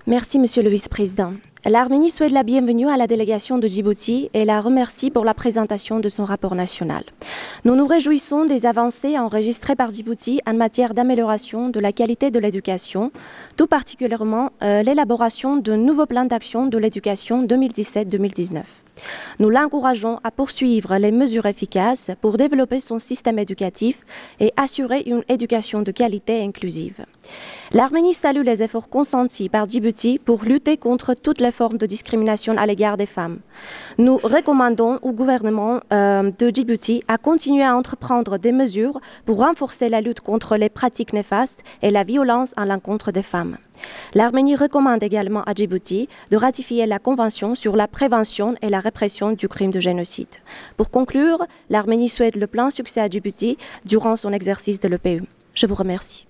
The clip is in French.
Merci, Monsieur le Vice-président. L'Arménie souhaite la bienvenue à la délégation de Djibouti et la remercie pour la présentation de son rapport national. Nous nous réjouissons des avancées enregistrées par Djibouti en matière d'amélioration de la qualité de l'éducation, tout particulièrement l'élaboration de nouveaux plans d'action de l'éducation 2017-2019. Nous l'encourageons à poursuivre les mesures efficaces pour développer son système éducatif et assurer une éducation de qualité et inclusive. L'Arménie salue les efforts consentis par Djibouti pour lutter contre toutes les formes de discrimination à l'égard des femmes. Nous recommandons au gouvernement de Djibouti à continuer à entreprendre des mesures pour renforcer la lutte contre les pratiques néfastes et la violence à l'encontre des femmes. L'Arménie recommande également à Djibouti de ratifier la Convention sur la prévention et la répression du crime de génocide. Pour conclure, l'Arménie souhaite le plein succès à Djibouti durant son exercice de l'EPE. Je vous remercie.